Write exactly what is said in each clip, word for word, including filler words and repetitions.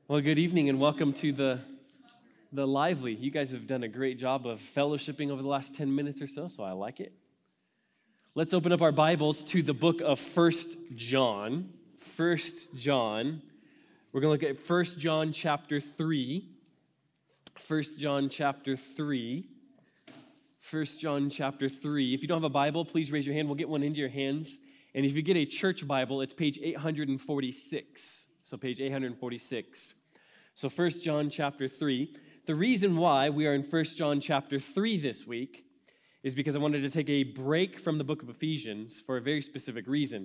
Well, good evening and welcome to the the Lively. You guys have done a great job of fellowshipping over the last ten minutes or so, so I like it. Let's open up our Bibles to the book of First John. First John. We're going to look at First John chapter three. First John chapter three. First John chapter three. If you don't have a Bible, please raise your hand. We'll get one into your hands. And if you get a church Bible, it's page eight forty-six. So page eight forty-six. So First John chapter three. The reason why we are in First John chapter three this week is because I wanted to take a break from the book of Ephesians for a very specific reason.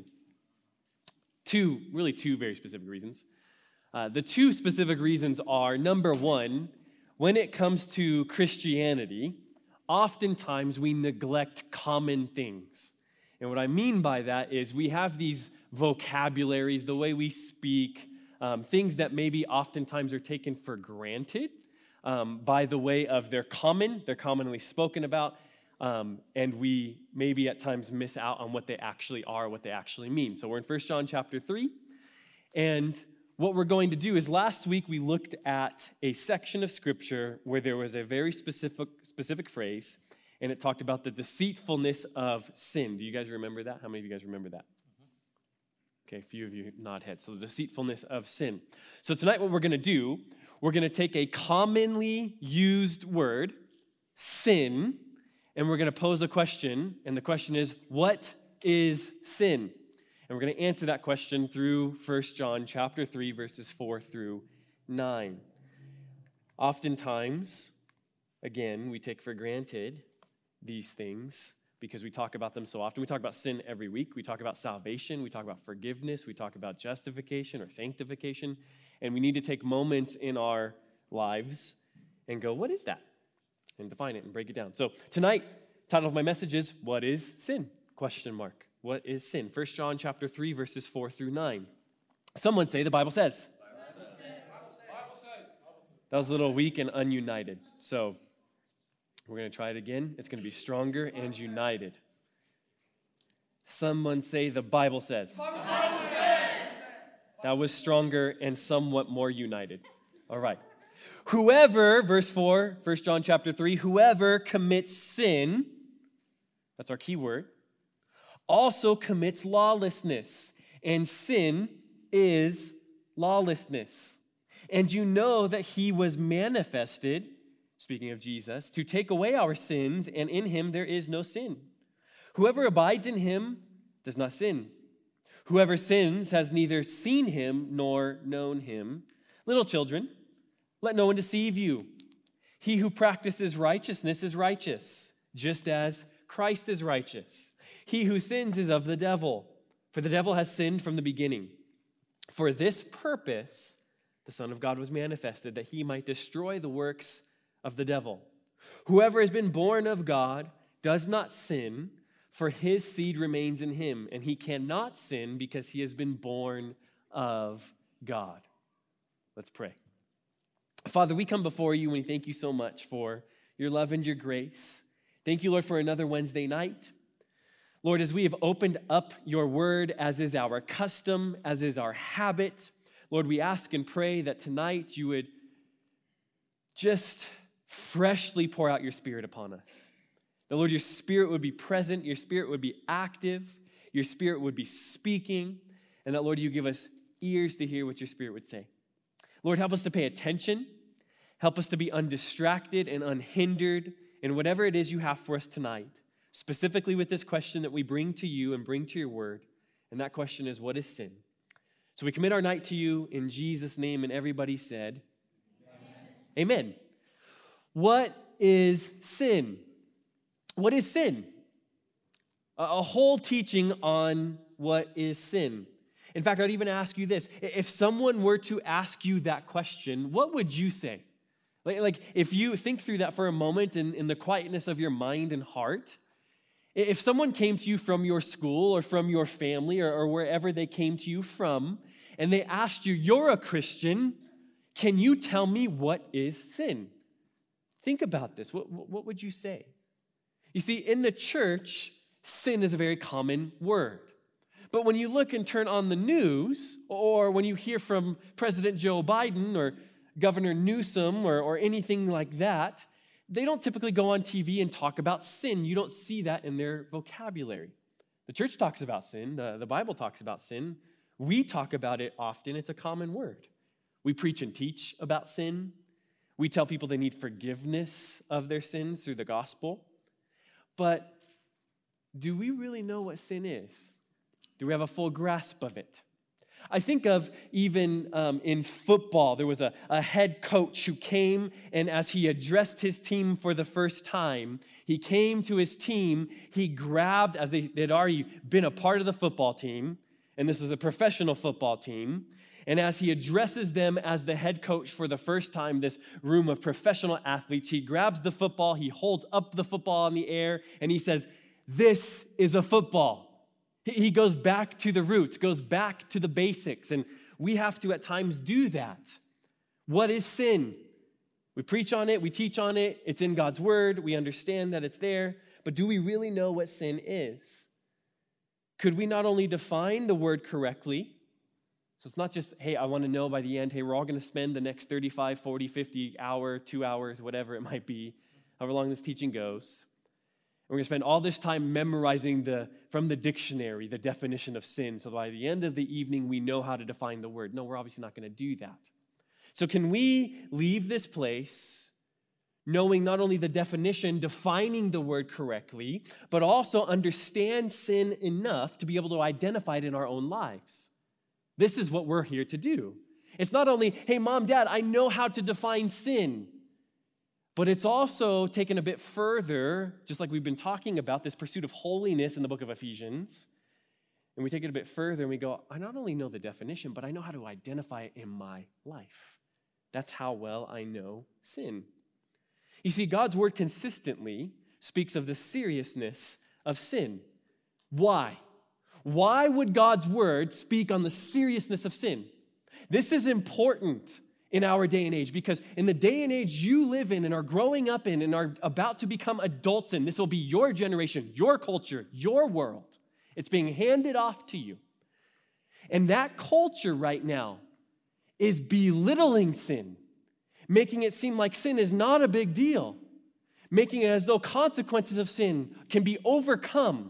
Two, really two very specific reasons. Uh, the two specific reasons are, number one, when it comes to Christianity, oftentimes we neglect common things. And what I mean by that is we have these vocabularies, the way we speak, um, things that maybe oftentimes are taken for granted um, by the way of they're common, they're commonly spoken about, um, and we maybe at times miss out on what they actually are, what they actually mean. So we're in First John chapter three, and what we're going to do is last week we looked at a section of Scripture where there was a very specific specific phrase, and it talked about the deceitfulness of sin. Do you guys remember that? How many of you guys remember that? Okay, a few of you nod heads. So the deceitfulness of sin. So tonight what we're going to do, we're going to take a commonly used word, sin, and we're going to pose a question, and the question is, what is sin? And we're going to answer that question through First John chapter three, verses four through nine. Oftentimes, again, we take for granted these things because we talk about them so often. We talk about sin every week. We talk about salvation. We talk about forgiveness. We talk about justification or sanctification. And we need to take moments in our lives and go, what is that? And define it and break it down. So tonight, title of my message is, what is sin? Question mark. What is sin? First John chapter three, verses four through nine. Someone say the Bible says. Bible says. Bible says. That was a little weak and ununited. So we're going to try it again. It's going to be stronger and united. Someone say the Bible says. Bible says. That was stronger and somewhat more united. All right. Whoever, verse four, First John chapter three, whoever commits sin, that's our key word, also commits lawlessness, and sin is lawlessness. And you know that he was manifested, speaking of Jesus, to take away our sins, and in him there is no sin. Whoever abides in him does not sin. Whoever sins has neither seen him nor known him. Little children, let no one deceive you. He who practices righteousness is righteous, just as Christ is righteous. He who sins is of the devil, for the devil has sinned from the beginning. For this purpose, the Son of God was manifested, that he might destroy the works of the devil. Whoever has been born of God does not sin, for his seed remains in him, and he cannot sin because he has been born of God. Let's pray. Father, we come before you and we thank you so much for your love and your grace. Thank you, Lord, for another Wednesday night. Lord, as we have opened up your word, as is our custom, as is our habit, Lord, we ask and pray that tonight you would just freshly pour out your Spirit upon us. That, Lord, your Spirit would be present, your Spirit would be active, your Spirit would be speaking, and that, Lord, you give us ears to hear what your Spirit would say. Lord, help us to pay attention. Help us to be undistracted and unhindered in whatever it is you have for us tonight, specifically with this question that we bring to you and bring to your word, and that question is, what is sin? So we commit our night to you in Jesus' name, and everybody said, Amen. Amen. What is sin? What is sin? A whole teaching on what is sin. In fact, I'd even ask you this. If someone were to ask you that question, what would you say? Like, like if you think through that for a moment in, in the quietness of your mind and heart, if someone came to you from your school or from your family or, or wherever they came to you from, and they asked you, you're a Christian, can you tell me what is sin? Think about this. What, what would you say? You see, in the church, sin is a very common word. But when you look and turn on the news, or when you hear from President Joe Biden or Governor Newsom or, or anything like that, they don't typically go on T V and talk about sin. You don't see that in their vocabulary. The church talks about sin. The, the Bible talks about sin. We talk about it often. It's a common word. We preach and teach about sin. We tell people they need forgiveness of their sins through the gospel. But do we really know what sin is? Do we have a full grasp of it? I think of even um, in football, there was a, a head coach who came, and as he addressed his team for the first time, he came to his team, he grabbed, as they had already been a part of the football team, and this was a professional football team, and as he addresses them as the head coach for the first time, this room of professional athletes, he grabs the football, he holds up the football in the air, and he says, "This is a football." He goes back to the roots, goes back to the basics, and we have to at times do that. What is sin? We preach on it, we teach on it, it's in God's word, we understand that it's there, but do we really know what sin is? Could we not only define the word correctly, so it's not just, hey, I want to know by the end, hey, we're all going to spend the next thirty-five, forty, fifty hour, two hours, whatever it might be, however long this teaching goes. We're going to spend all this time memorizing the from the dictionary the definition of sin, so by the end of the evening we know how to define the word. No, we're obviously not going to do that. So can we leave this place knowing not only the definition, defining the word correctly, but also understand sin enough to be able to identify it in our own lives? This is what we're here to do. It's not only, hey, mom, dad, I know how to define sin. But it's also taken a bit further, just like we've been talking about, this pursuit of holiness in the book of Ephesians. And we take it a bit further and we go, I not only know the definition, but I know how to identify it in my life. That's how well I know sin. You see, God's word consistently speaks of the seriousness of sin. Why? Why would God's word speak on the seriousness of sin? This is important in our day and age, because in the day and age you live in and are growing up in and are about to become adults in, this will be your generation, your culture, your world. It's being handed off to you. And that culture right now is belittling sin, making it seem like sin is not a big deal, making it as though consequences of sin can be overcome.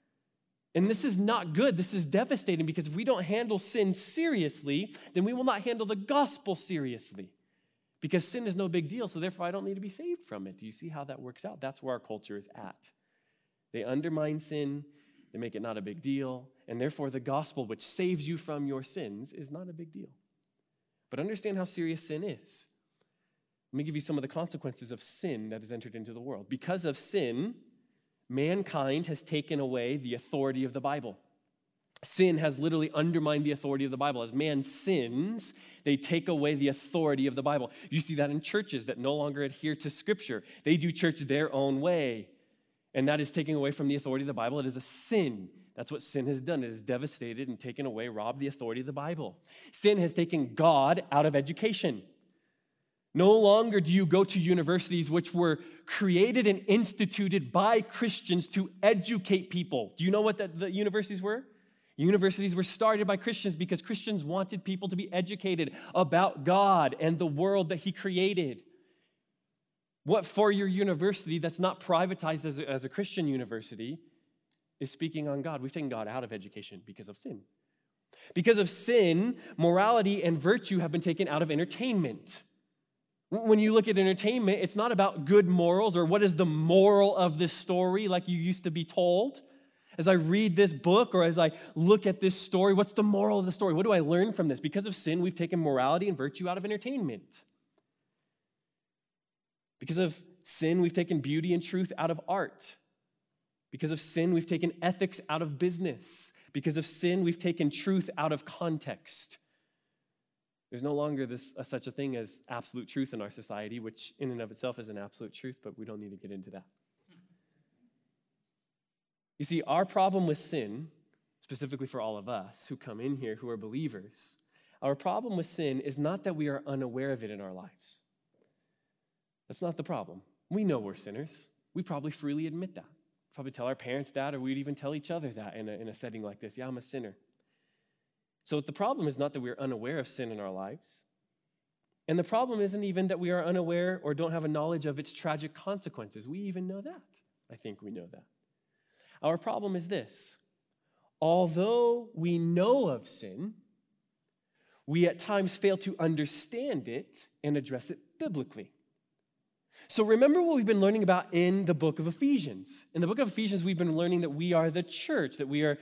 And this is not good. This is devastating, because if we don't handle sin seriously, then we will not handle the gospel seriously, because sin is no big deal, so therefore I don't need to be saved from it. Do you see how that works out? That's where our culture is at. They undermine sin, they make it not a big deal, and therefore the gospel, which saves you from your sins, is not a big deal. But understand how serious sin is. Let me give you some of the consequences of sin that has entered into the world. Because of sin, mankind has taken away the authority of the Bible. Sin has literally undermined the authority of the Bible. As man sins, they take away the authority of the Bible. You see that in churches that no longer adhere to Scripture. They do church their own way, and that is taking away from the authority of the Bible. It is a sin. That's what sin has done. It has devastated and taken away, robbed the authority of the Bible. Sin has taken God out of education. No longer do you go to universities which were created and instituted by Christians to educate people. Do you know what the, the universities were? Universities were started by Christians because Christians wanted people to be educated about God and the world that He created. What four-year university that's not privatized as a, as a Christian university is speaking on God? We've taken God out of education because of sin. Because of sin, morality and virtue have been taken out of entertainment. When you look at entertainment, it's not about good morals or what is the moral of this story like you used to be told. As I read this book or as I look at this story, what's the moral of the story? What do I learn from this? Because of sin, we've taken morality and virtue out of entertainment. Because of sin, we've taken beauty and truth out of art. Because of sin, we've taken ethics out of business. Because of sin, we've taken truth out of context. There's no longer this uh, such a thing as absolute truth in our society, which in and of itself is an absolute truth, but we don't need to get into that. You see, our problem with sin, specifically for all of us who come in here who are believers, our problem with sin is not that we are unaware of it in our lives. That's not the problem. We know we're sinners. We probably freely admit that. probably tell our parents that, or we'd even tell each other that in a, in a setting like this. Yeah, I'm a sinner. So the problem is not that we're unaware of sin in our lives. And the problem isn't even that we are unaware or don't have a knowledge of its tragic consequences. We even know that. I think we know that. Our problem is this. Although we know of sin, we at times fail to understand it and address it biblically. So remember what we've been learning about in the book of Ephesians. In the book of Ephesians, we've been learning that we are the church, that we are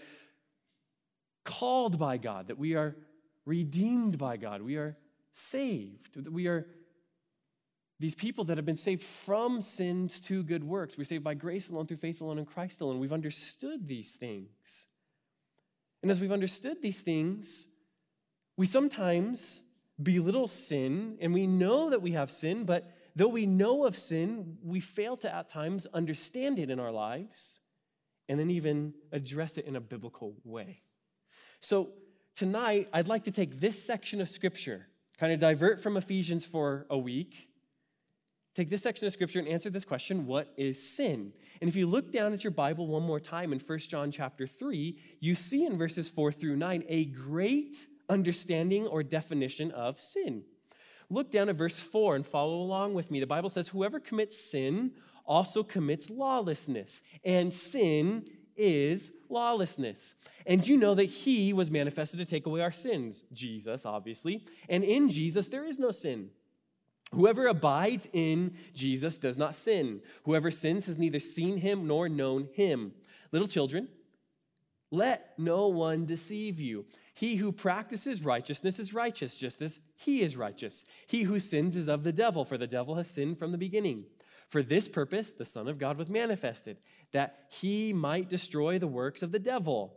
called by God, that we are redeemed by God, we are saved, that we are these people that have been saved from sins to good works. We're saved by grace alone, through faith alone, in Christ alone. We've understood these things. And as we've understood these things, we sometimes belittle sin, and we know that we have sin, but though we know of sin, we fail to at times understand it in our lives and then even address it in a biblical way. So tonight, I'd like to take this section of Scripture, kind of divert from Ephesians for a week, take this section of Scripture and answer this question: what is sin? And if you look down at your Bible one more time in First John chapter three, you see in verses four through nine a great understanding or definition of sin. Look down at verse four and follow along with me. The Bible says, whoever commits sin also commits lawlessness, and sin is lawlessness. And you know that he was manifested to take away our sins, Jesus, obviously, and in Jesus there is no sin. Whoever abides in Jesus does not sin. Whoever sins has neither seen him nor known him. Little children, let no one deceive you. He who practices righteousness is righteous, just as he is righteous. He who sins is of the devil, for the devil has sinned from the beginning. For this purpose, the Son of God was manifested, that he might destroy the works of the devil.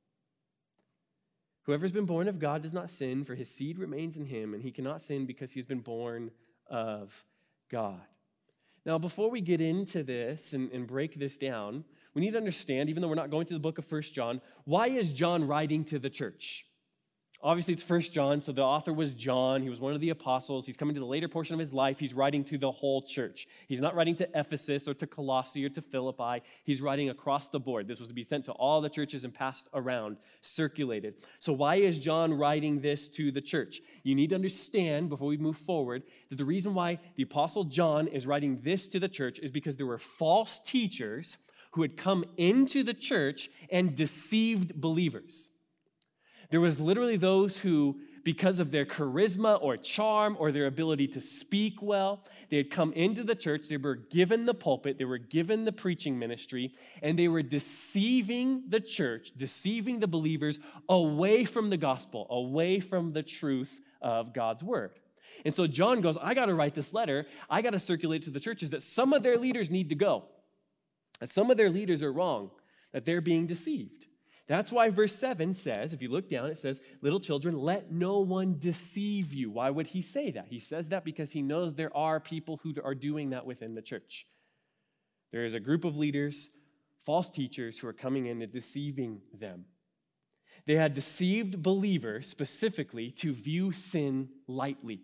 Whoever has been born of God does not sin, for his seed remains in him, and he cannot sin because he has been born of God. Now, before we get into this and, and break this down, we need to understand, even though we're not going to the book of First John, why is John writing to the church? Obviously, it's First John, so the author was John. He was one of the apostles. He's coming to the later portion of his life. He's writing to the whole church. He's not writing to Ephesus or to Colossae or to Philippi. He's writing across the board. This was to be sent to all the churches and passed around, circulated. So why is John writing this to the church? You need to understand, before we move forward, that the reason why the apostle John is writing this to the church is because there were false teachers who had come into the church and deceived believers. There was literally those who, because of their charisma or charm or their ability to speak well, they had come into the church, they were given the pulpit, they were given the preaching ministry, and they were deceiving the church, deceiving the believers away from the gospel, away from the truth of God's word. And so John goes, I got to write this letter, I got to circulate to the churches that some of their leaders need to go, that some of their leaders are wrong, that they're being deceived. That's why verse seven says, if you look down, it says, little children, let no one deceive you. Why would he say that? He says that because he knows there are people who are doing that within the church. There is a group of leaders, false teachers, who are coming in and deceiving them. They had deceived believers specifically to view sin lightly,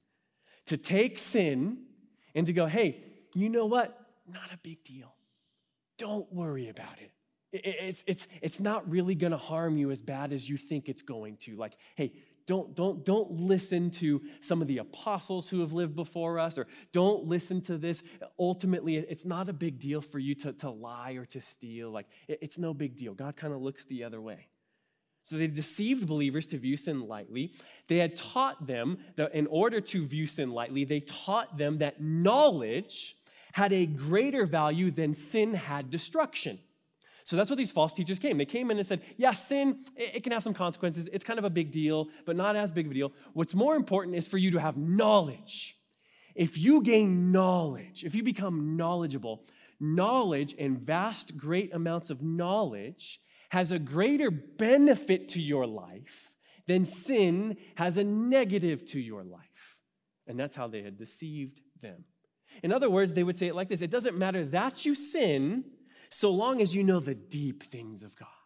to take sin and to go, hey, you know what? Not a big deal. Don't worry about it. It's, it's, it's not really going to harm you as bad as you think it's going to. Like, hey, don't, don't, don't listen to some of the apostles who have lived before us, or don't listen to this. Ultimately, it's not a big deal for you to, to lie or to steal. Like, it's no big deal. God kind of looks the other way. So they deceived believers to view sin lightly. They had taught them that in order to view sin lightly, they taught them that knowledge had a greater value than sin had destruction. So that's what these false teachers came. They came in and said, yeah, sin, it can have some consequences. It's kind of a big deal, but not as big of a deal. What's more important is for you to have knowledge. If you gain knowledge, if you become knowledgeable, knowledge and vast, great amounts of knowledge has a greater benefit to your life than sin has a negative to your life. And that's how they had deceived them. In other words, they would say it like this: it doesn't matter that you sin, so long as you know the deep things of God.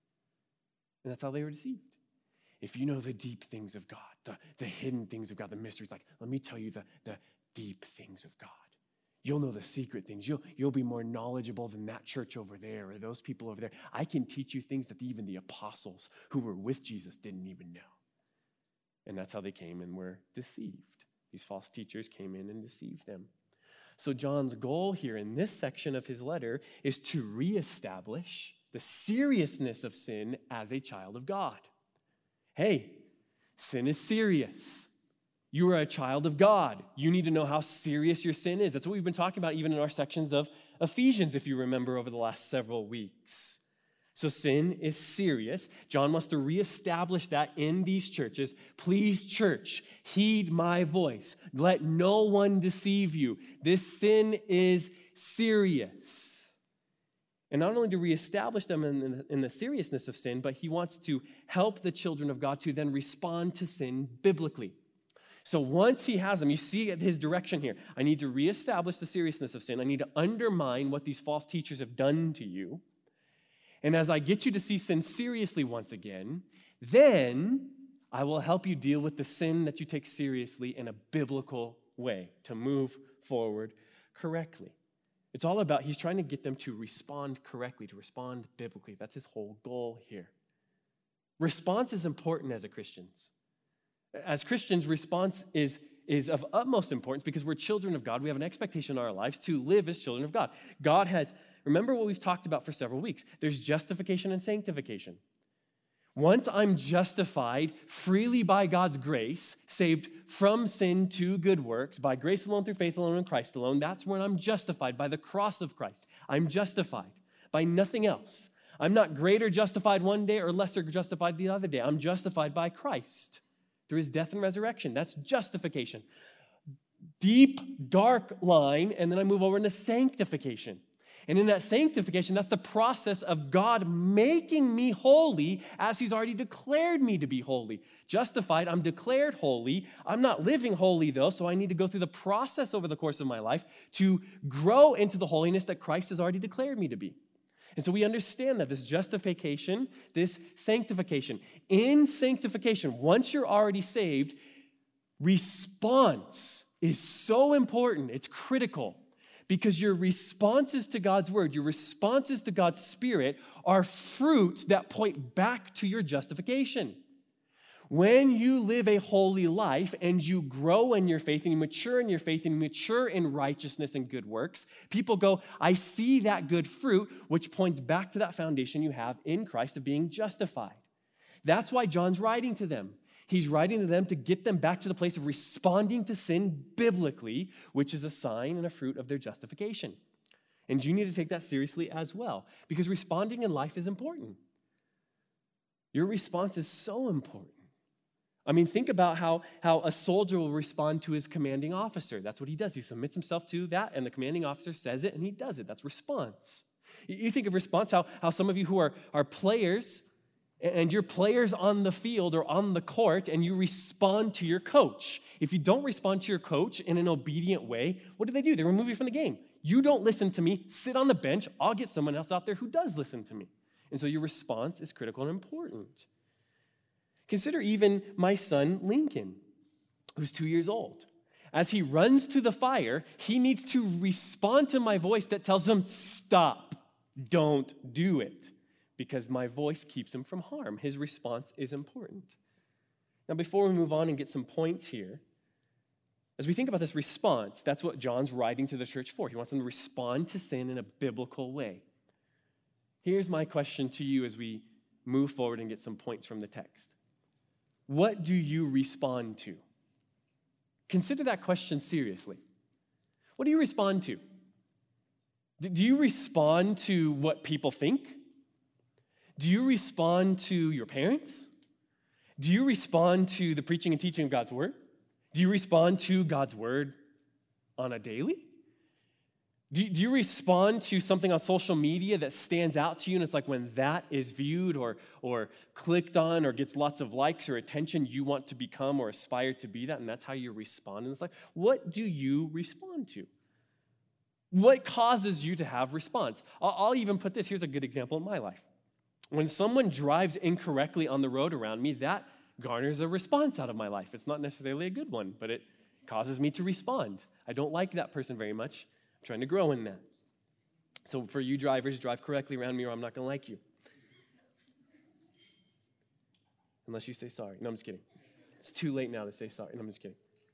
And that's how they were deceived. If you know the deep things of God, the, the hidden things of God, the mysteries, like, let me tell you the, the deep things of God. You'll know the secret things. You'll, you'll be more knowledgeable than that church over there or those people over there. I can teach you things that even the apostles who were with Jesus didn't even know. And that's how they came and were deceived. These false teachers came in and deceived them. So John's goal here in this section of his letter is to reestablish the seriousness of sin as a child of God. Hey, sin is serious. You are a child of God. You need to know how serious your sin is. That's what we've been talking about even in our sections of Ephesians, if you remember, over the last several weeks. So sin is serious. John wants to reestablish that in these churches. Please, church, heed my voice. Let no one deceive you. This sin is serious. And not only to reestablish them in the, in the seriousness of sin, but he wants to help the children of God to then respond to sin biblically. So once he has them, you see his direction here. I need to reestablish the seriousness of sin. I need to undermine what these false teachers have done to you. And as I get you to see sin seriously once again, then I will help you deal with the sin that you take seriously in a biblical way to move forward correctly. It's all about, he's trying to get them to respond correctly, to respond biblically. That's his whole goal here. Response is important as a Christians. As Christians, response is, is of utmost importance because we're children of God. We have an expectation in our lives to live as children of God. God has, remember what we've talked about for several weeks. There's justification and sanctification. Once I'm justified freely by God's grace, saved from sin to good works, by grace alone, through faith alone, in Christ alone, that's when I'm justified by the cross of Christ. I'm justified by nothing else. I'm not greater justified one day or lesser justified the other day. I'm justified by Christ through his death and resurrection. That's justification. Deep, dark line, and then I move over into sanctification. And in that sanctification, that's the process of God making me holy as he's already declared me to be holy. Justified, I'm declared holy. I'm not living holy, though, so I need to go through the process over the course of my life to grow into the holiness that Christ has already declared me to be. And so we understand that this justification, this sanctification. In sanctification, once you're already saved, response is so important. It's critical. Because your responses to God's word, your responses to God's Spirit are fruits that point back to your justification. When you live a holy life and you grow in your faith and you mature in your faith and you mature in righteousness and good works, people go, I see that good fruit, which points back to that foundation you have in Christ of being justified. That's why John's writing to them. He's writing to them to get them back to the place of responding to sin biblically, which is a sign and a fruit of their justification. And you need to take that seriously as well, because responding in life is important. Your response is so important. I mean, think about how, how a soldier will respond to his commanding officer. That's what he does. He submits himself to that, and the commanding officer says it, and he does it. That's response. You think of response, how, how some of you who are, are players, and you're players on the field or on the court, and you respond to your coach. If you don't respond to your coach in an obedient way, what do they do? They remove you from the game. You don't listen to me, sit on the bench, I'll get someone else out there who does listen to me. And so your response is critical and important. Consider even my son, Lincoln, who's two years old. As he runs to the fire, he needs to respond to my voice that tells him, stop, don't do it. Because my voice keeps him from harm. His response is important. Now, before we move on and get some points here, as we think about this response, that's what John's writing to the church for. He wants them to respond to sin in a biblical way. Here's my question to you as we move forward and get some points from the text. What do you respond to? Consider that question seriously. What do you respond to? Do you respond to what people think? Do you respond to your parents? Do you respond to the preaching and teaching of God's word? Do you respond to God's word on a daily? Do, do you respond to something on social media that stands out to you, and it's like when that is viewed or, or clicked on or gets lots of likes or attention, you want to become or aspire to be that, and that's how you respond in this life? What do you respond to? What causes you to have response? I'll, I'll even put this. Here's a good example in my life. When someone drives incorrectly on the road around me, that garners a response out of my life. It's not necessarily a good one, but it causes me to respond. I don't like that person very much. I'm trying to grow in that. So for you drivers, drive correctly around me or I'm not going to like you. Unless you say sorry. No, I'm just kidding. It's too late now to say sorry. No, I'm just kidding.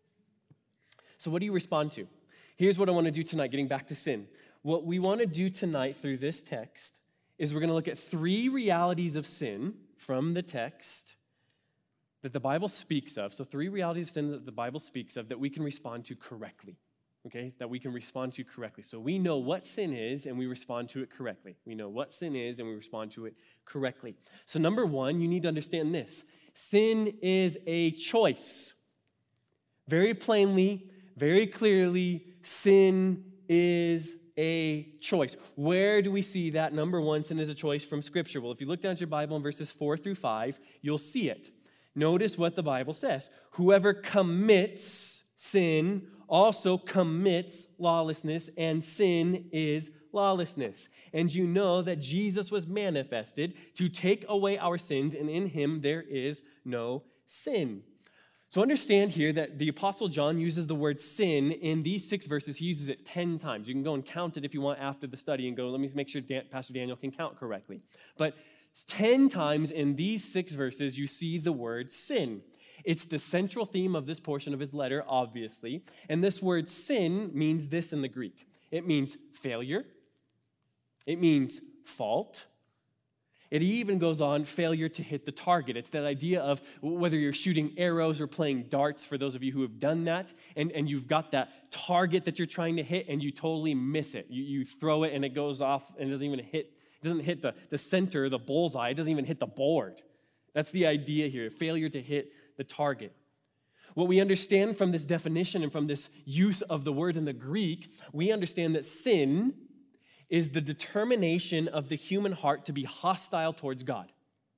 So what do you respond to? Here's what I want to do tonight, getting back to sin. What we want to do tonight through this text is we're going to look at three realities of sin from the text that the Bible speaks of. So three realities of sin that the Bible speaks of that we can respond to correctly. Okay, that we can respond to correctly. So we know what sin is and we respond to it correctly. We know what sin is and we respond to it correctly. So number one, you need to understand this. Sin is a choice. Very plainly, very clearly, sin is a choice. Where do we see that? Number one, sin is a choice from Scripture. Well, if you look down at your Bible in verses four through five, you'll see it. Notice what the Bible says. Whoever commits sin also commits lawlessness, and sin is lawlessness. And you know that Jesus was manifested to take away our sins, and in him there is no sin. So understand here that the Apostle John uses the word sin in these six verses. He uses it ten times. You can go and count it if you want after the study and go, let me make sure Dan- Pastor Daniel can count correctly. But ten times in these six verses, you see the word sin. It's the central theme of this portion of his letter, obviously. And this word sin means this in the Greek. It means failure. It means fault. It even goes on, failure to hit the target. It's that idea of whether you're shooting arrows or playing darts, for those of you who have done that, and, and you've got that target that you're trying to hit, and you totally miss it. You, you throw it, and it goes off, and it doesn't even hit, it doesn't hit the, the center, the bullseye. It doesn't even hit the board. That's the idea here, failure to hit the target. What we understand from this definition and from this use of the word in the Greek, we understand that sin is the determination of the human heart to be hostile towards God.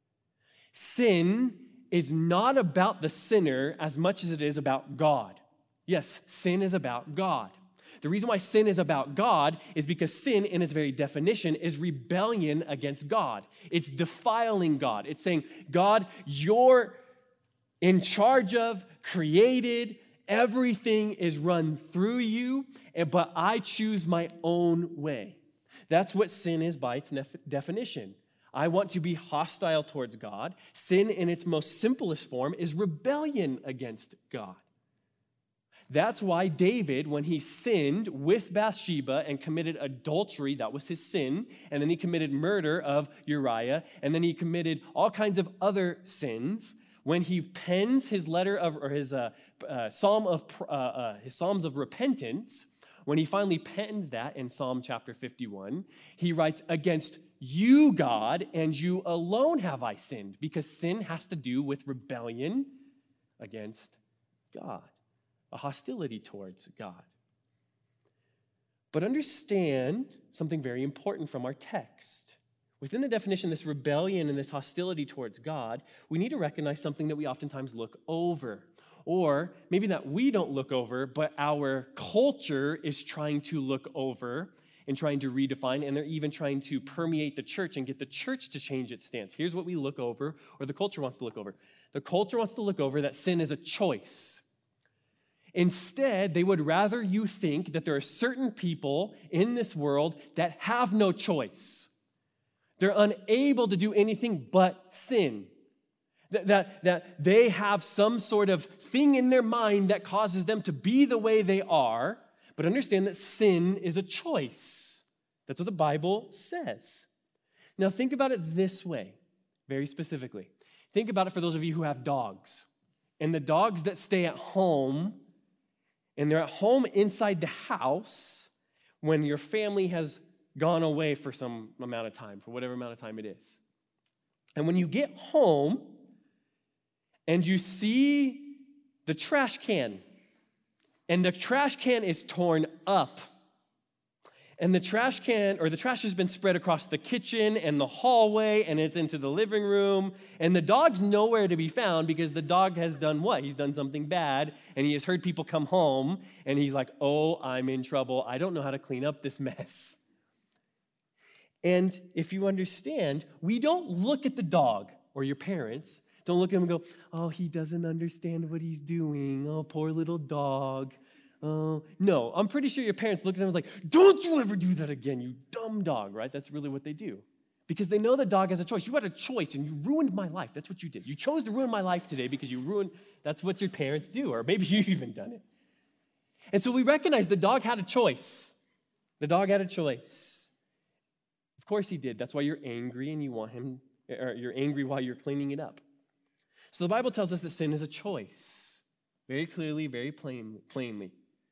Sin is not about the sinner as much as it is about God. Yes, sin is about God. The reason why sin is about God is because sin, in its very definition, is rebellion against God. It's defiling God. It's saying, God, you're in charge of, created, everything is run through you, but I choose my own way. That's what sin is by its nef- definition. I want to be hostile towards God. Sin in its most simplest form is rebellion against God. That's why David, when he sinned with Bathsheba and committed adultery, that was his sin, and then he committed murder of Uriah, and then he committed all kinds of other sins. When he pens his letter of, or his uh, uh, psalm of uh, uh, his psalms of repentance, when he finally penned that in Psalm chapter fifty-one, he writes, "Against you, God, and you alone have I sinned," because sin has to do with rebellion against God, a hostility towards God. But understand something very important from our text. Within the definition, this rebellion and this hostility towards God, we need to recognize something that we oftentimes look over. Or maybe that we don't look over, but our culture is trying to look over and trying to redefine, and they're even trying to permeate the church and get the church to change its stance. Here's what we look over, or the culture wants to look over. The culture wants to look over that sin is a choice. Instead, they would rather you think that there are certain people in this world that have no choice. They're unable to do anything but sin. That, that, that they have some sort of thing in their mind that causes them to be the way they are, but understand that sin is a choice. That's what the Bible says. Now think about it this way, very specifically. Think about it for those of you who have dogs. And the dogs that stay at home, and they're at home inside the house when your family has gone away for some amount of time, for whatever amount of time it is. And when you get home and you see the trash can, and the trash can is torn up, and the trash can, or the trash has been spread across the kitchen and the hallway, and it's into the living room, and the dog's nowhere to be found because the dog has done what? He's done something bad, and he has heard people come home, and he's like, oh, I'm in trouble. I don't know how to clean up this mess. And if you understand, we don't look at the dog, or your parents, don't look at him and go, oh, he doesn't understand what he's doing. Oh, poor little dog. Uh, no, I'm pretty sure your parents look at them like, don't you ever do that again, you dumb dog, right? That's really what they do. Because they know the dog has a choice. You had a choice and you ruined my life. That's what you did. You chose to ruin my life today because you ruined, that's what your parents do, or maybe you've even done it. And so we recognize the dog had a choice. The dog had a choice. Of course he did. That's why you're angry and you want him, or you're angry while you're cleaning it up. So the Bible tells us that sin is a choice, very clearly, very plain, plainly.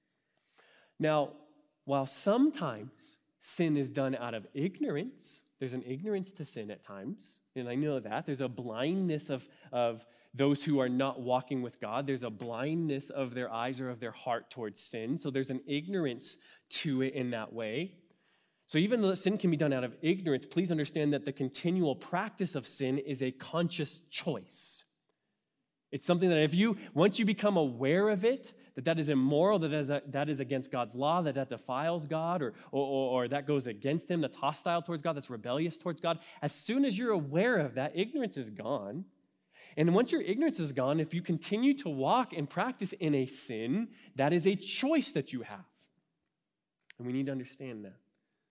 Now, while sometimes sin is done out of ignorance, there's an ignorance to sin at times, and I know that. There's a blindness of, of those who are not walking with God. There's a blindness of their eyes or of their heart towards sin, so there's an ignorance to it in that way. So even though sin can be done out of ignorance, please understand that the continual practice of sin is a conscious choice. It's something that if you, once you become aware of it, that that is immoral, that is, that is against God's law, that that defiles God, or, or, or that goes against him, that's hostile towards God, that's rebellious towards God, as soon as you're aware of that, ignorance is gone. And once your ignorance is gone, if you continue to walk and practice in a sin, that is a choice that you have. And we need to understand that.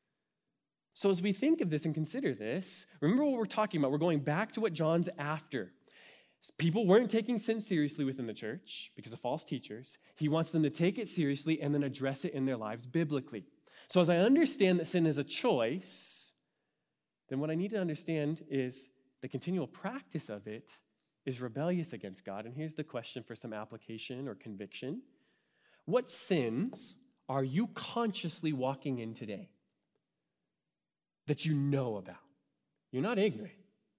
So as we think of this and consider this, remember what we're talking about. We're going back to what John's after. People weren't taking sin seriously within the church because of false teachers. He wants them to take it seriously and then address it in their lives biblically. So as I understand that sin is a choice, then what I need to understand is the continual practice of it is rebellious against God. And here's the question for some application or conviction. What sins are you consciously walking in today that you know about? You're not ignorant.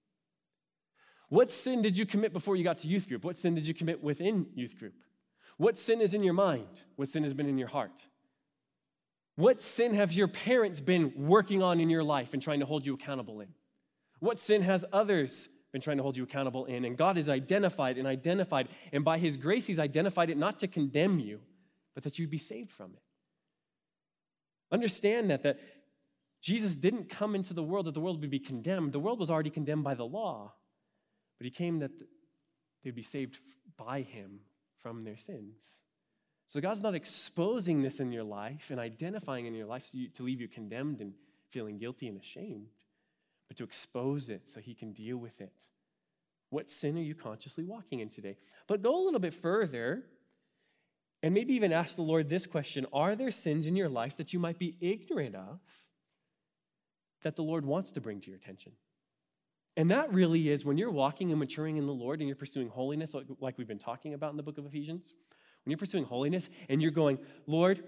What sin did you commit before you got to youth group? What sin did you commit within youth group? What sin is in your mind? What sin has been in your heart? What sin have your parents been working on in your life and trying to hold you accountable in? What sin has others been trying to hold you accountable in? And God has identified and identified, and by his grace, he's identified it not to condemn you, but that you'd be saved from it. Understand that, that Jesus didn't come into the world that the world would be condemned. The world was already condemned by the law. But he came that they'd be saved by him from their sins. So God's not exposing this in your life and identifying in your life to leave you condemned and feeling guilty and ashamed, but to expose it so he can deal with it. What sin are you consciously walking in today? But go a little bit further and maybe even ask the Lord this question. Are there sins in your life that you might be ignorant of that the Lord wants to bring to your attention? And that really is when you're walking and maturing in the Lord and you're pursuing holiness, like, like we've been talking about in the book of Ephesians, when you're pursuing holiness and you're going, Lord,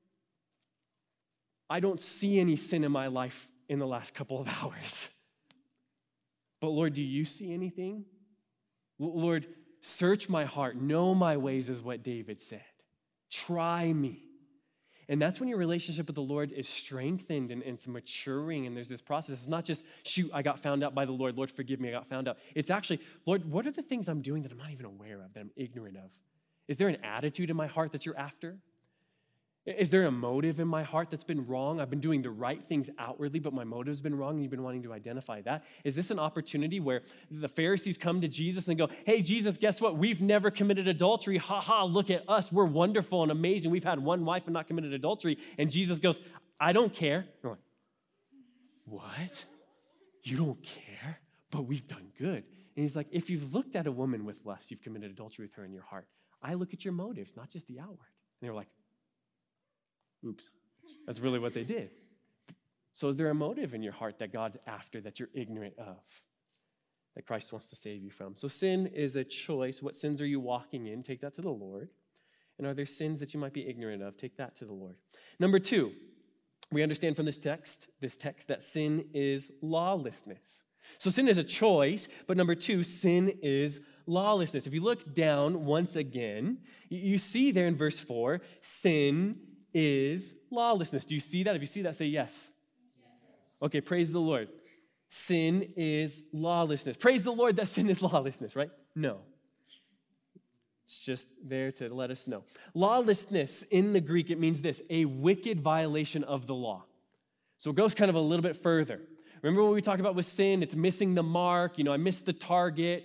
I don't see any sin in my life in the last couple of hours. But Lord, do you see anything? Lord, search my heart, know my ways is what David said. Try me. And that's when your relationship with the Lord is strengthened and, and it's maturing, and there's this process. It's not just, shoot, I got found out by the Lord. Lord, forgive me, I got found out. It's actually, Lord, what are the things I'm doing that I'm not even aware of, that I'm ignorant of? Is there an attitude in my heart that you're after? Is there a motive in my heart that's been wrong? I've been doing the right things outwardly, but my motive's been wrong, and you've been wanting to identify that. Is this an opportunity where the Pharisees come to Jesus and go, hey, Jesus, guess what? We've never committed adultery. Ha ha, look at us. We're wonderful and amazing. We've had one wife and not committed adultery. And Jesus goes, I don't care. You're like, what? You don't care? But we've done good. And he's like, if you've looked at a woman with lust, you've committed adultery with her in your heart. I look at your motives, not just the outward. And they were like, oops, that's really what they did. So is there a motive in your heart that God's after that you're ignorant of, that Christ wants to save you from? So sin is a choice. What sins are you walking in? Take that to the Lord. And are there sins that you might be ignorant of? Take that to the Lord. Number two, we understand from this text, this text that sin is lawlessness. So sin is a choice, but number two, sin is lawlessness. If you look down once again, you see there in verse four, sin is lawlessness. Do you see that? If you see that, say yes. Yes. Okay, praise the Lord. Sin is lawlessness. Praise the Lord that sin is lawlessness, right? No. It's just there to let us know. Lawlessness in the Greek, it means this, a wicked violation of the law. So it goes kind of a little bit further. Remember what we talked about with sin? It's missing the mark. You know, I missed the target.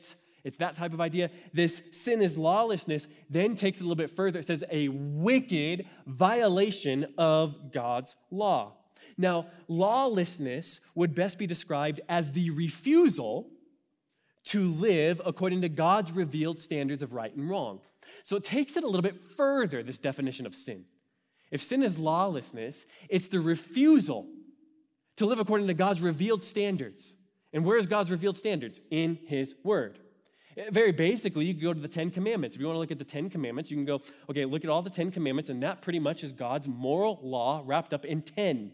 It's that type of idea. This sin is lawlessness then takes it a little bit further. It says a wicked violation of God's law. Now, lawlessness would best be described as the refusal to live according to God's revealed standards of right and wrong. So it takes it a little bit further, this definition of sin. If sin is lawlessness, it's the refusal to live according to God's revealed standards. And where is God's revealed standards? In His Word. Very basically, you can go to the Ten Commandments. If you want to look at the Ten Commandments, you can go, okay, look at all the Ten Commandments, and that pretty much is God's moral law wrapped up in ten.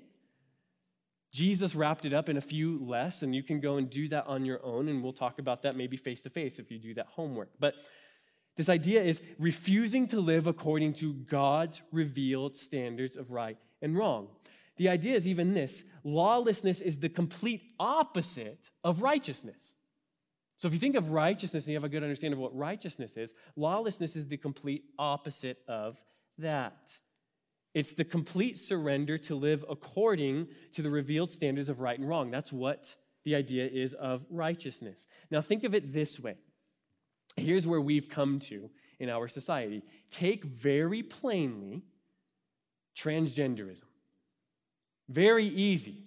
Jesus wrapped it up in a few less, and you can go and do that on your own, and we'll talk about that maybe face-to-face if you do that homework. But this idea is refusing to live according to God's revealed standards of right and wrong. The idea is even this: lawlessness is the complete opposite of righteousness. So if you think of righteousness and you have a good understanding of what righteousness is, lawlessness is the complete opposite of that. It's the complete surrender to live according to the revealed standards of right and wrong. That's what the idea is of righteousness. Now think of it this way. Here's where we've come to in our society. Take very plainly transgenderism. Very easy.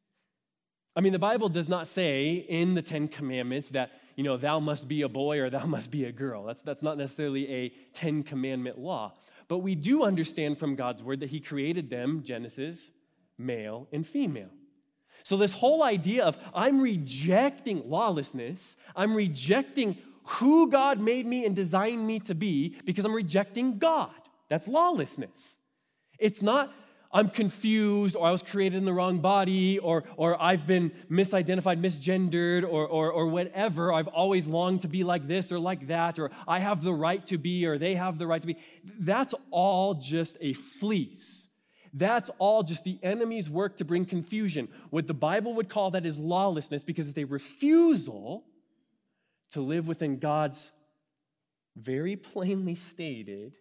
I mean, the Bible does not say in the Ten Commandments that, you know, thou must be a boy or thou must be a girl. That's, that's not necessarily a Ten Commandment law. But we do understand from God's word that He created them, Genesis, male and female. So this whole idea of I'm rejecting lawlessness, I'm rejecting who God made me and designed me to be because I'm rejecting God. That's lawlessness. It's not I'm confused, or I was created in the wrong body, or, or I've been misidentified, misgendered, or, or, or whatever. I've always longed to be like this or like that, or I have the right to be, or they have the right to be. That's all just a fleece. That's all just the enemy's work to bring confusion. What the Bible would call that is lawlessness, because it's a refusal to live within God's very plainly stated,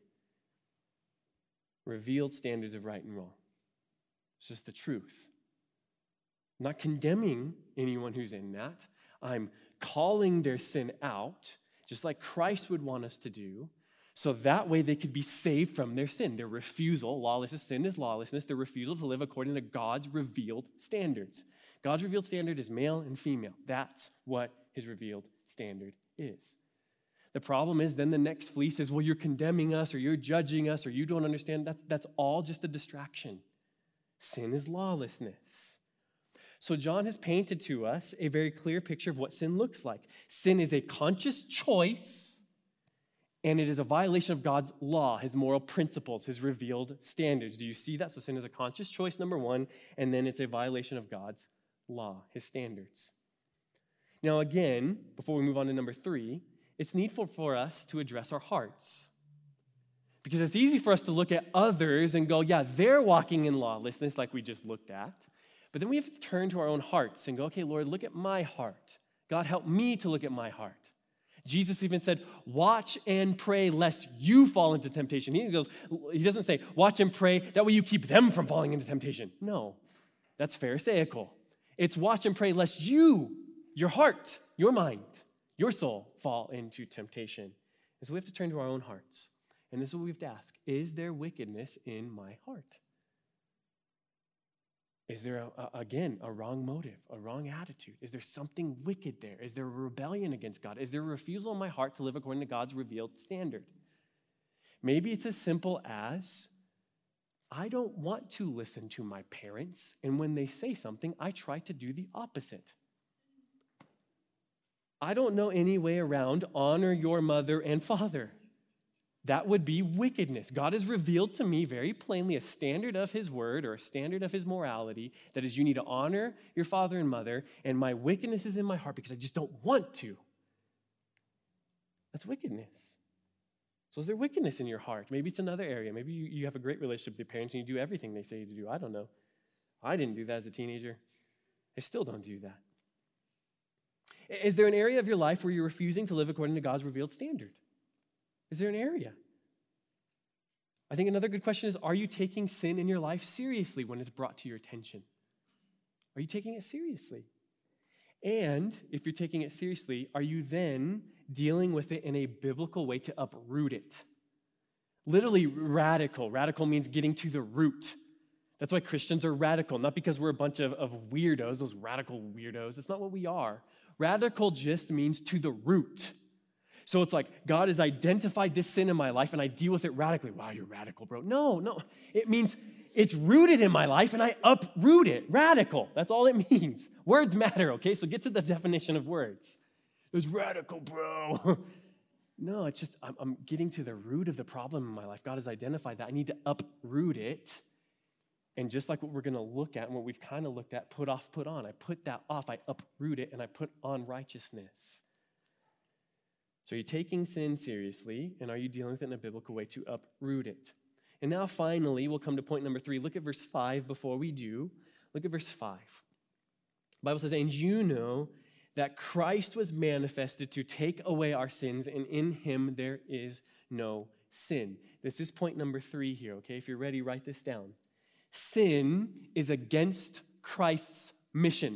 revealed standards of right and wrong. It's just the truth. I'm not condemning anyone who's in that. I'm calling their sin out, just like Christ would want us to do, so that way they could be saved from their sin. Their refusal, lawlessness, sin is lawlessness, their refusal to live according to God's revealed standards. God's revealed standard is male and female. That's what His revealed standard is. The problem is then the next fleece is, well, you're condemning us, or you're judging us, or you don't understand. That's, that's all just a distraction. Sin is lawlessness. So John has painted to us a very clear picture of what sin looks like. Sin is a conscious choice, and it is a violation of God's law, His moral principles, His revealed standards. Do you see that? So sin is a conscious choice, number one, and then it's a violation of God's law, His standards. Now again, before we move on to number three, it's needful for us to address our hearts. Because it's easy for us to look at others and go, yeah, they're walking in lawlessness like we just looked at. But then we have to turn to our own hearts and go, okay, Lord, look at my heart. God, help me to look at my heart. Jesus even said, watch and pray lest you fall into temptation. He goes, he doesn't say, watch and pray, that way you keep them from falling into temptation. No, that's Pharisaical. It's watch and pray lest you, your heart, your mind, your soul fall into temptation. And so we have to turn to our own hearts. And this is what we have to ask. Is there wickedness in my heart? Is there, a, a, again, a wrong motive, a wrong attitude? Is there something wicked there? Is there a rebellion against God? Is there a refusal in my heart to live according to God's revealed standard? Maybe it's as simple as, I don't want to listen to my parents, and when they say something, I try to do the opposite. I don't know any way around honor your mother and father. That would be wickedness. God has revealed to me very plainly a standard of His word, or a standard of His morality, that is, you need to honor your father and mother, and my wickedness is in my heart because I just don't want to. That's wickedness. So is there wickedness in your heart? Maybe it's another area. Maybe you, you have a great relationship with your parents and you do everything they say you to do. I don't know. I didn't do that as a teenager. I still don't do that. Is there an area of your life where you're refusing to live according to God's revealed standard? Is there an area? I think another good question is, are you taking sin in your life seriously when it's brought to your attention? Are you taking it seriously? And if you're taking it seriously, are you then dealing with it in a biblical way to uproot it? Literally radical. Radical means getting to the root. That's why Christians are radical, not because we're a bunch of, of weirdos, those radical weirdos. That's not what we are. Radical just means to the root. So it's like, God has identified this sin in my life and I deal with it radically. Wow, you're radical, bro. No, no. It means it's rooted in my life and I uproot it. Radical. That's all it means. Words matter, okay? So get to the definition of words. It was radical, bro. No, it's just, I'm, I'm getting to the root of the problem in my life. God has identified that. I need to uproot it. And just like what we're going to look at and what we've kind of looked at, put off, put on. I put that off, I uproot it, and I put on righteousness. So are you taking sin seriously, and are you dealing with it in a biblical way to uproot it? And now finally, we'll come to point number three. Look at verse five before we do. Look at verse five. The Bible says, and you know that Christ was manifested to take away our sins, and in him there is no sin. This is point number three here, okay? If you're ready, write this down. Sin is against Christ's mission.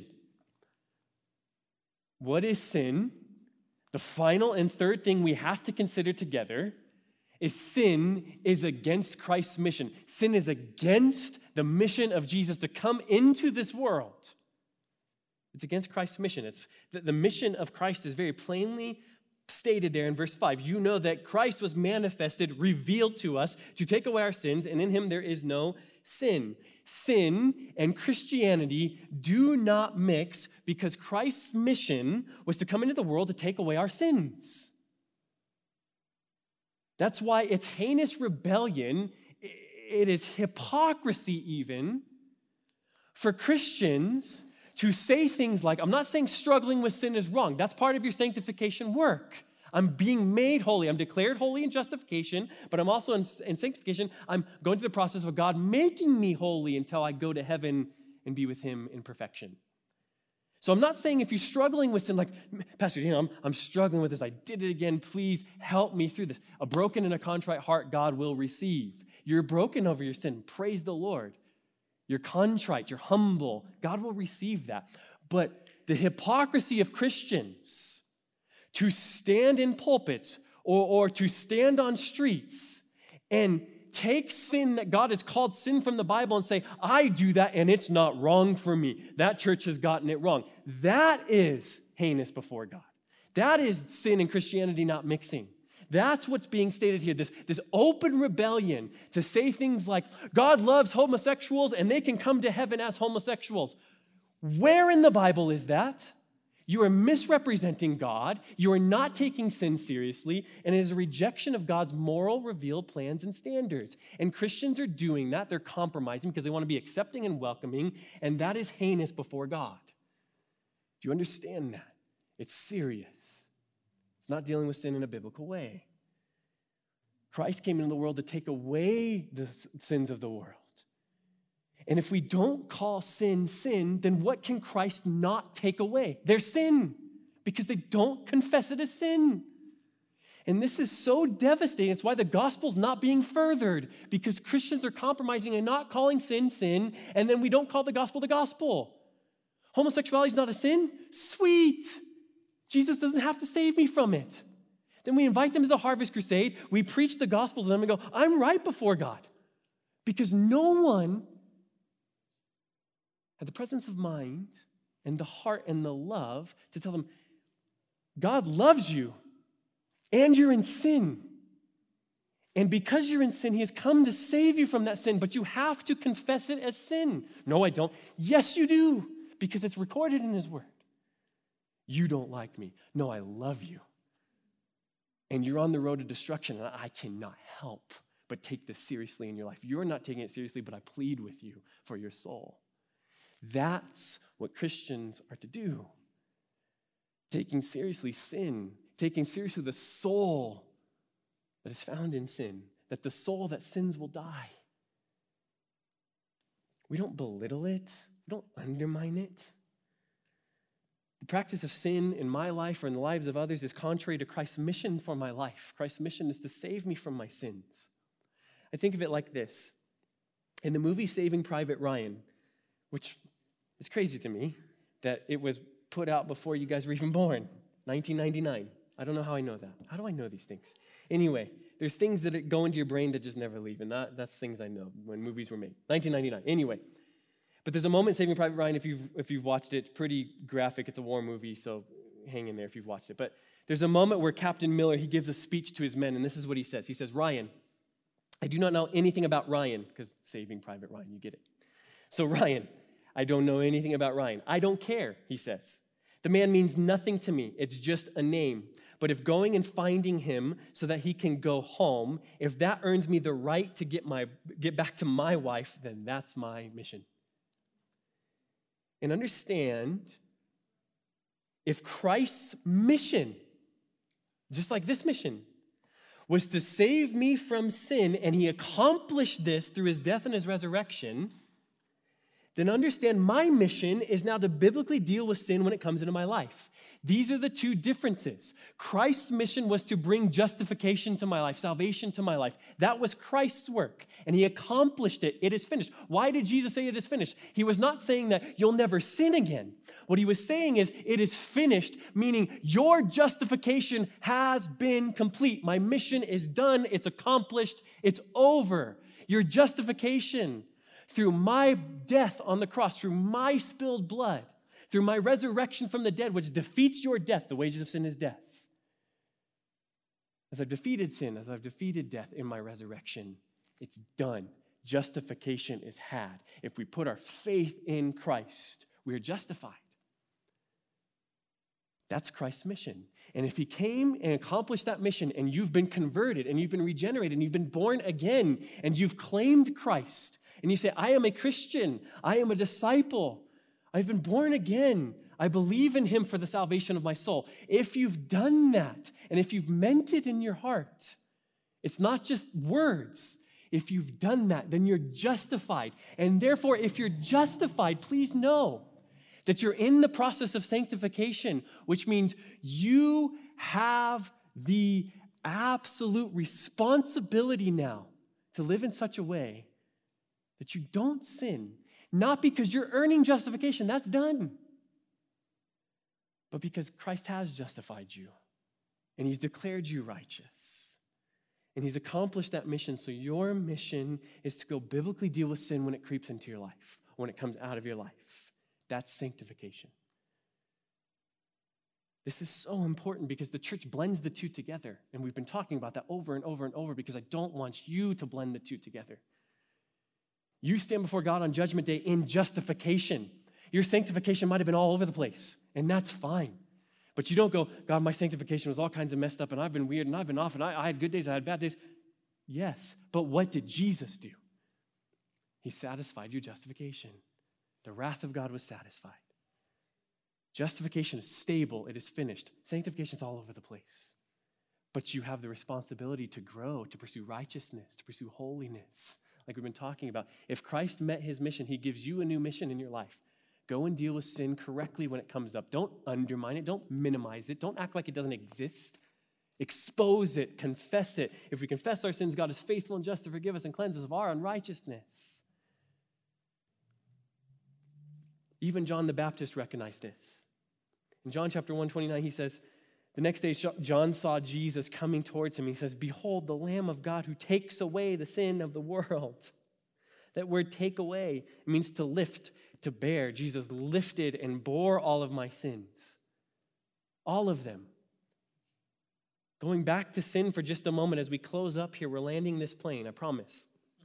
What is sin? The final and third thing we have to consider together is sin is against Christ's mission. Sin is against the mission of Jesus to come into this world. It's against Christ's mission. It's the, the mission of Christ is very plainly stated there in verse five. You know that Christ was manifested, revealed to us to take away our sins, and in him there is no sin. Sin and Christianity do not mix because Christ's mission was to come into the world to take away our sins. That's why it's heinous rebellion. It is hypocrisy even for Christians to say things like, I'm not saying struggling with sin is wrong. That's part of your sanctification work. I'm being made holy. I'm declared holy in justification, but I'm also in, in sanctification. I'm going through the process of God making me holy until I go to heaven and be with him in perfection. So I'm not saying if you're struggling with sin, like, Pastor, you know, I'm, I'm struggling with this. I did it again. Please help me through this. A broken and a contrite heart God will receive. You're broken over your sin. Praise the Lord. You're contrite, you're humble. God will receive that. But the hypocrisy of Christians to stand in pulpits or, or to stand on streets and take sin that God has called sin from the Bible and say, I do that and it's not wrong for me. That church has gotten it wrong. That is heinous before God. That is sin and Christianity not mixing. That's what's being stated here, this, this open rebellion to say things like, God loves homosexuals and they can come to heaven as homosexuals. Where in the Bible is that? You are misrepresenting God, you are not taking sin seriously, and it is a rejection of God's moral revealed plans and standards. And Christians are doing that. They're compromising because they want to be accepting and welcoming, and that is heinous before God. Do you understand that? It's serious. It's not dealing with sin in a biblical way. Christ came into the world to take away the sins of the world. And if we don't call sin sin, then what can Christ not take away? Their sin, because they don't confess it as sin. And this is so devastating. It's why the gospel's not being furthered, because Christians are compromising and not calling sin sin, and then we don't call the gospel the gospel. Homosexuality is not a sin? Sweet. Jesus doesn't have to save me from it. Then we invite them to the Harvest Crusade. We preach the gospel to them and go, I'm right before God. Because no one had the presence of mind and the heart and the love to tell them, God loves you and you're in sin. And because you're in sin, he has come to save you from that sin, but you have to confess it as sin. No, I don't. Yes, you do, because it's recorded in his word. You don't like me. No, I love you. And you're on the road to destruction, and I cannot help but take this seriously in your life. You're not taking it seriously, but I plead with you for your soul. That's what Christians are to do. Taking seriously sin, taking seriously the soul that is found in sin, that the soul that sins will die. We don't belittle it. We don't undermine it. The practice of sin in my life or in the lives of others is contrary to Christ's mission for my life. Christ's mission is to save me from my sins. I think of it like this. In the movie Saving Private Ryan, which is crazy to me that it was put out before you guys were even born, nineteen ninety-nine. I don't know how I know that. How do I know these things? Anyway, there's things that go into your brain that just never leave, and that, that's things I know when movies were made. nineteen ninety-nine. Anyway, but there's a moment in Saving Private Ryan, if you've, if you've watched it, it's pretty graphic. It's a war movie, so hang in there if you've watched it. But there's a moment where Captain Miller, he gives a speech to his men, and this is what he says. He says, Ryan, I do not know anything about Ryan, because Saving Private Ryan, you get it. So Ryan, I don't know anything about Ryan. I don't care, he says. The man means nothing to me. It's just a name. But if going and finding him so that he can go home, if that earns me the right to get my get back to my wife, then that's my mission. And understand, if Christ's mission, just like this mission, was to save me from sin, and he accomplished this through his death and his resurrection, then understand my mission is now to biblically deal with sin when it comes into my life. These are the two differences. Christ's mission was to bring justification to my life, salvation to my life. That was Christ's work, and he accomplished it. It is finished. Why did Jesus say it is finished? He was not saying that you'll never sin again. What he was saying is it is finished, meaning your justification has been complete. My mission is done. It's accomplished. It's over. Your justification through my death on the cross, through my spilled blood, through my resurrection from the dead, which defeats your death. The wages of sin is death. As I've defeated sin, as I've defeated death in my resurrection, it's done. Justification is had. If we put our faith in Christ, we are justified. That's Christ's mission. And if he came and accomplished that mission, and you've been converted, and you've been regenerated, and you've been born again, and you've claimed Christ, and you say, I am a Christian, I am a disciple, I've been born again, I believe in him for the salvation of my soul. If you've done that, and if you've meant it in your heart, it's not just words. If you've done that, then you're justified. And therefore, if you're justified, please know that you're in the process of sanctification, which means you have the absolute responsibility now to live in such a way that you don't sin, not because you're earning justification, that's done, but because Christ has justified you, and he's declared you righteous, and he's accomplished that mission. So your mission is to go biblically deal with sin when it creeps into your life, when it comes out of your life. That's sanctification. This is so important because the church blends the two together, and we've been talking about that over and over and over because I don't want you to blend the two together. You stand before God on Judgment Day in justification. Your sanctification might have been all over the place, and that's fine. But you don't go, God, my sanctification was all kinds of messed up, and I've been weird, and I've been off, and I, I had good days, I had bad days. Yes, but what did Jesus do? He satisfied your justification. The wrath of God was satisfied. Justification is stable. It is finished. Sanctification is all over the place. But you have the responsibility to grow, to pursue righteousness, to pursue holiness, like we've been talking about. If Christ met his mission, he gives you a new mission in your life. Go and deal with sin correctly when it comes up. Don't undermine it. Don't minimize it. Don't act like it doesn't exist. Expose it. Confess it. If we confess our sins, God is faithful and just to forgive us and cleanse us of our unrighteousness. Even John the Baptist recognized this. In John chapter one twenty-nine, he says, the next day John saw Jesus coming towards him. He says, behold, the Lamb of God who takes away the sin of the world. That word take away means to lift, to bear. Jesus lifted and bore all of my sins. All of them. Going back to sin for just a moment as we close up here. We're landing this plane, I promise.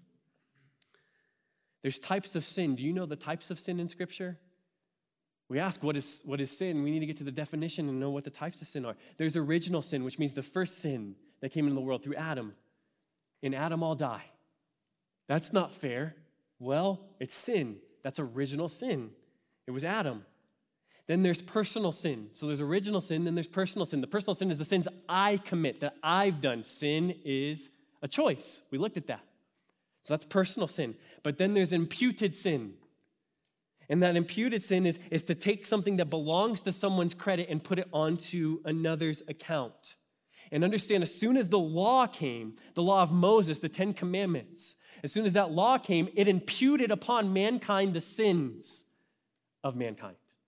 There's types of sin. Do you know the types of sin in Scripture? We ask, what is, what is sin? We need to get to the definition and know what the types of sin are. There's original sin, which means the first sin that came into the world through Adam. In Adam, all die. That's not fair. Well, it's sin. That's original sin. It was Adam. Then there's personal sin. So there's original sin, then there's personal sin. The personal sin is the sins I commit, that I've done. Sin is a choice. We looked at that. So that's personal sin. But then there's imputed sin. And that imputed sin is, is to take something that belongs to someone's credit and put it onto another's account. And understand, as soon as the law came, the law of Moses, the Ten Commandments, as soon as that law came, it imputed upon mankind the sins of mankind.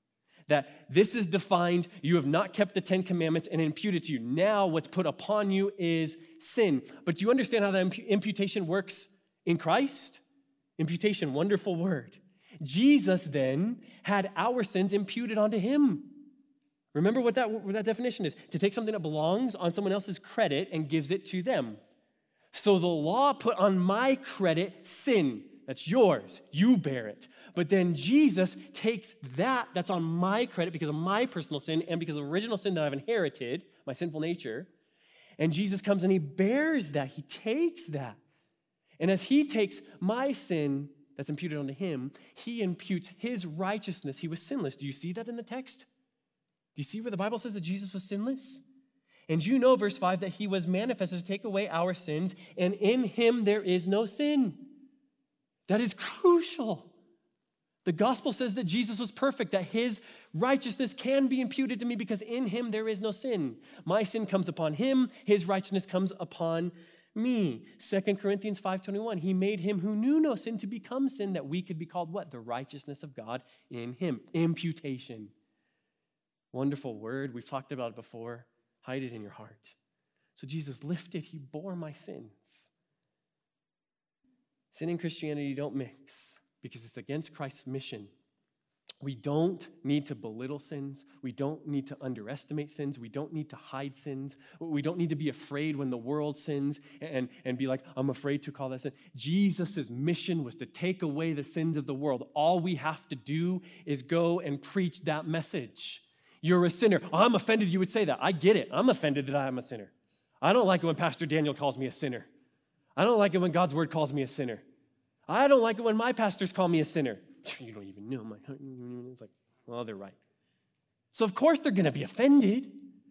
that this is defined, you have not kept the Ten Commandments and imputed to you. Now what's put upon you is sin. But do you understand how that imp- imputation works in Christ? Imputation, wonderful word. Jesus then had our sins imputed onto him. Remember what that, what that definition is. To take something that belongs on someone else's credit and gives it to them. So the law put on my credit sin. That's yours. You bear it. But then Jesus takes that that's on my credit because of my personal sin and because of the original sin that I've inherited, my sinful nature. And Jesus comes and he bears that. He takes that. And as he takes my sin that's imputed onto him, he imputes his righteousness. He was sinless. Do you see that in the text? Do you see where the Bible says that Jesus was sinless? And you know, verse five, that he was manifested to take away our sins, and in him there is no sin. That is crucial. The gospel says that Jesus was perfect, that his righteousness can be imputed to me because in him there is no sin. My sin comes upon him, his righteousness comes upon me. Second Corinthians five twenty-one, he made him who knew no sin to become sin that we could be called what? The righteousness of God in him. Imputation. Wonderful word. We've talked about it before. Hide it in your heart. So Jesus lifted, he bore my sins. Sin and Christianity don't mix because it's against Christ's mission. We don't need to belittle sins. We don't need to underestimate sins. We don't need to hide sins. We don't need to be afraid when the world sins and, and be like, I'm afraid to call that sin. Jesus' mission was to take away the sins of the world. All we have to do is go and preach that message. You're a sinner. Oh, I'm offended you would say that. I get it. I'm offended that I'm a sinner. I don't like it when Pastor Daniel calls me a sinner. I don't like it when God's word calls me a sinner. I don't like it when my pastors call me a sinner. You don't even know my heart. It's like, well, they're right. So of course they're going to be offended.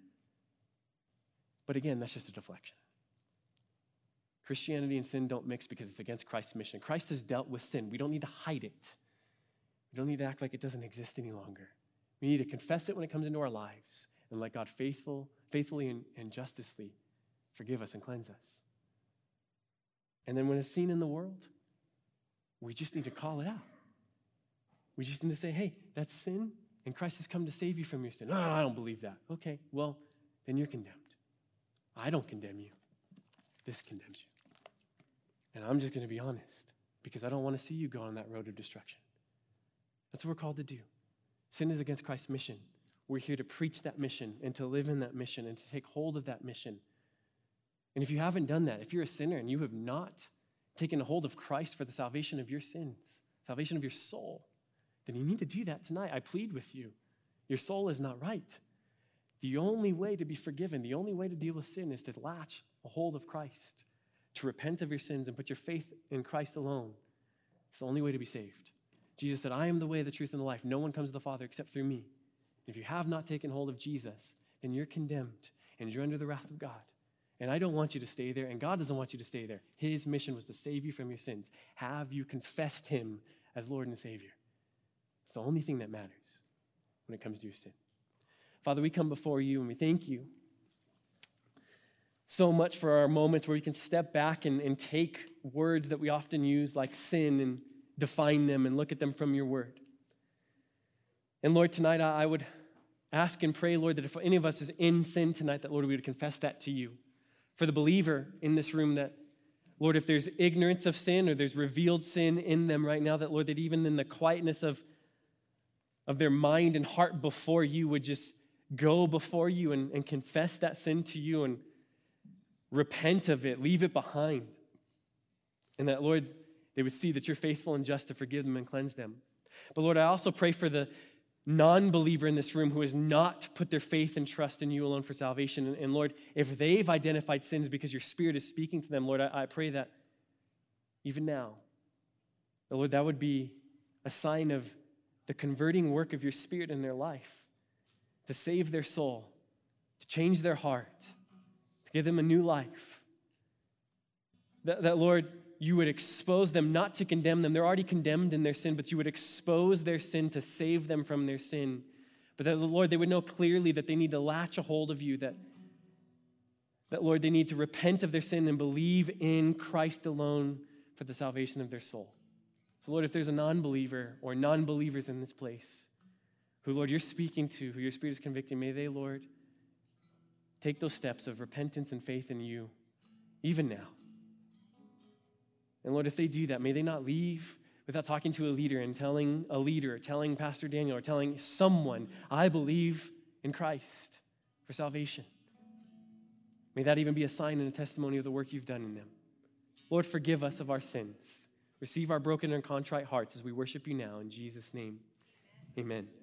But again, that's just a deflection. Christianity and sin don't mix because it's against Christ's mission. Christ has dealt with sin. We don't need to hide it. We don't need to act like it doesn't exist any longer. We need to confess it when it comes into our lives and let God faithful, faithfully and, and justly forgive us and cleanse us. And then when it's seen in the world, we just need to call it out. We just need to say, hey, that's sin, and Christ has come to save you from your sin. Oh, I don't believe that. Okay, well, then you're condemned. I don't condemn you. This condemns you. And I'm just going to be honest because I don't want to see you go on that road of destruction. That's what we're called to do. Sin is against Christ's mission. We're here to preach that mission and to live in that mission and to take hold of that mission. And if you haven't done that, if you're a sinner and you have not taken a hold of Christ for the salvation of your sins, salvation of your soul, then you need to do that tonight. I plead with you. Your soul is not right. The only way to be forgiven, the only way to deal with sin is to latch a hold of Christ, to repent of your sins and put your faith in Christ alone. It's the only way to be saved. Jesus said, I am the way, the truth, and the life. No one comes to the Father except through me. If you have not taken hold of Jesus, then you're condemned and you're under the wrath of God. And I don't want you to stay there, and God doesn't want you to stay there. His mission was to save you from your sins. Have you confessed him as Lord and Savior? It's the only thing that matters when it comes to your sin. Father, we come before you and we thank you so much for our moments where we can step back and, and take words that we often use like sin and define them and look at them from your word. And Lord, tonight I would ask and pray, Lord, that if any of us is in sin tonight, that, Lord, we would confess that to you. For the believer in this room, that, Lord, if there's ignorance of sin or there's revealed sin in them right now, that, Lord, that even in the quietness of, of their mind and heart before you would just go before you and, and confess that sin to you and repent of it, leave it behind. And that, Lord, they would see that you're faithful and just to forgive them and cleanse them. But Lord, I also pray for the non-believer in this room who has not put their faith and trust in you alone for salvation. And, and Lord, if they've identified sins because your Spirit is speaking to them, Lord, I, I pray that even now, that, Lord, that would be a sign of the converting work of your Spirit in their life to save their soul, to change their heart, to give them a new life. That, that Lord, you would expose them, not to condemn them. They're already condemned in their sin, but you would expose their sin to save them from their sin. But that, Lord, they would know clearly that they need to latch a hold of you, that, that, Lord, they need to repent of their sin and believe in Christ alone for the salvation of their soul. So, Lord, if there's a non-believer or non-believers in this place, who, Lord, you're speaking to, who your Spirit is convicting, may they, Lord, take those steps of repentance and faith in you, even now. And Lord, if they do that, may they not leave without talking to a leader and telling a leader, telling Pastor Daniel, or telling someone, I believe in Christ for salvation. May that even be a sign and a testimony of the work you've done in them. Lord, forgive us of our sins. Receive our broken and contrite hearts as we worship you now. In Jesus' name, amen.